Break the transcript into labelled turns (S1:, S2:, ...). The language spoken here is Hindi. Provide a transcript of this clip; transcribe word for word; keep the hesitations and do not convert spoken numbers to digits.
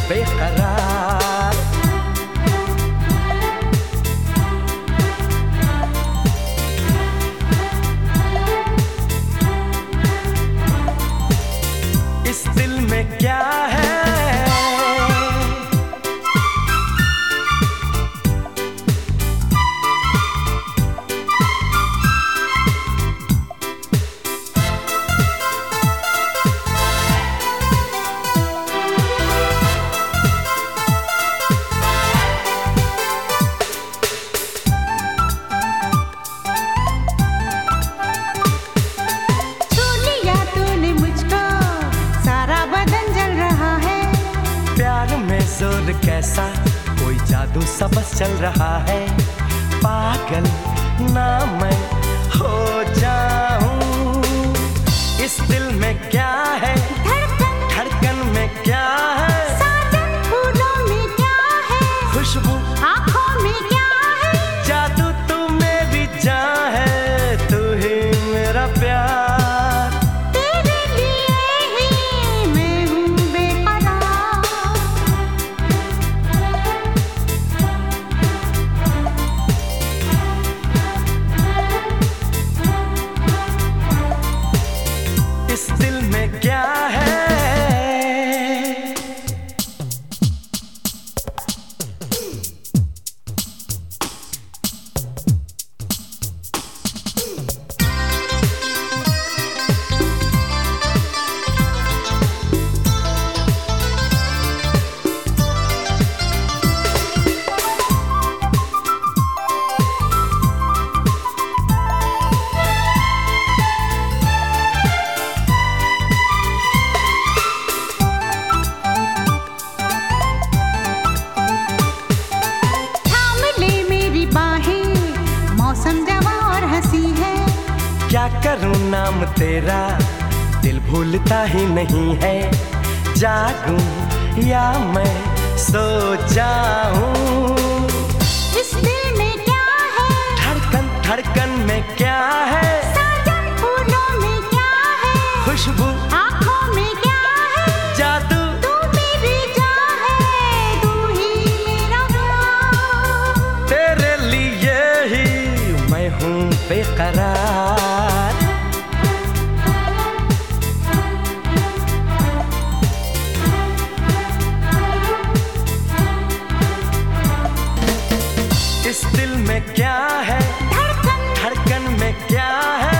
S1: बेकरार। इस दिल में क्या है, जोर कैसा कोई जादू सा बस चल रहा है। पागल ना मैं हो जाऊं, इस दिल में क्या है, धड़कन धड़कन में क्या है, साजन फूलों में क्या है, खुशबू आँखों में क्या है, जादू तू मेरी जान है, तू ही मेरा प्यार। इस दिल में क्या है, क्या करूं नाम तेरा दिल भूलता ही नहीं है। जागूं या मैं सो जाऊं,
S2: इस दिल में क्या है,
S1: धड़कन धड़कन में क्या है,
S2: साजन फूलों में क्या है,
S1: खुशबू
S2: आँखों में क्या है,
S1: जादू
S2: तू मेरी जान है, तू ही मेरा प्यार।
S1: तेरे लिए ही मैं हूँ बेकरार। इस दिल में क्या है,
S2: धड़कन
S1: धड़कन में क्या है,